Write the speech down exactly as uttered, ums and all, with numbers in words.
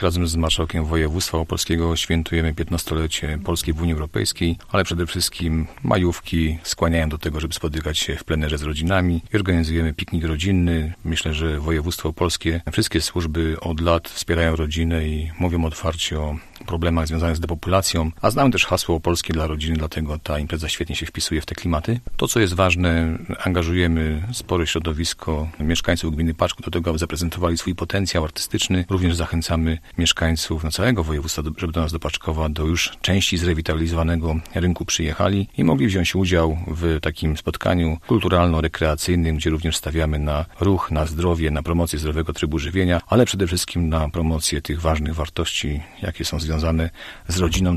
Razem z marszałkiem województwa opolskiego świętujemy piętnastolecie Polski w Unii Europejskiej, ale przede wszystkim majówki skłaniają do tego, żeby spotykać się w plenerze z rodzinami i organizujemy piknik rodzinny. Myślę, że województwo opolskie, wszystkie służby od lat wspierają rodzinę i mówią otwarcie o problemach związanych z depopulacją, a znamy też hasło opolskie dla rodziny, dlatego ta impreza świetnie się wpisuje w te klimaty. To, co jest ważne, angażujemy spore środowisko mieszkańców gminy Paczków do tego, aby zaprezentowali swój potencjał artystyczny. Również zachęcamy mieszkańców na całego województwa, żeby do nas do Paczkowa, do już części zrewitalizowanego rynku przyjechali i mogli wziąć udział w takim spotkaniu kulturalno-rekreacyjnym, gdzie również stawiamy na ruch, na zdrowie, na promocję zdrowego trybu żywienia, ale przede wszystkim na promocję tych ważnych wartości, jakie są związane z rodziną.